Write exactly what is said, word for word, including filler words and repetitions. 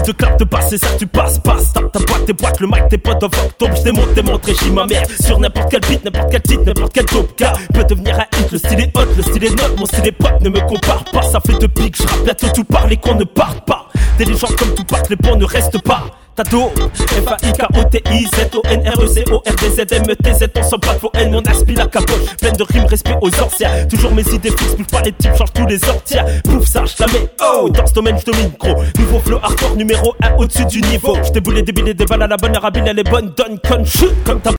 te claque de basse, c'est ça que tu passes, passe. Tape ta boîte, tes boîtes, le mic, tes potes of octobre. J'démonte, démonte, régime ma mère. Sur n'importe quel beat, n'importe quel titre, n'importe quel dope. Car peut devenir un hit, le style est hot, le style est note. Mon style est pop, ne me compare pas. Ça fait deux pics, j'rappe bientôt tout parle et qu'on ne parle pas. Des légendes comme tout partent, les bons ne restent pas. Tato, F A I K O T I Z O N R E C O R D Z M T Z, on s'en bat de vos haines, on aspire la capote. Pleine de rimes, respect aux anciens. Toujours mes idées fixes, bouge pas les types, change tous les ortiens. Pouf, ça, j'lamais, oh, dans ce domaine, j'domine gros. Nouveau flow hardcore, numéro un au-dessus du niveau. J'déboule les débiles, des balles à la bonne, arabile, elle est bonne, donne con, shoot comme ta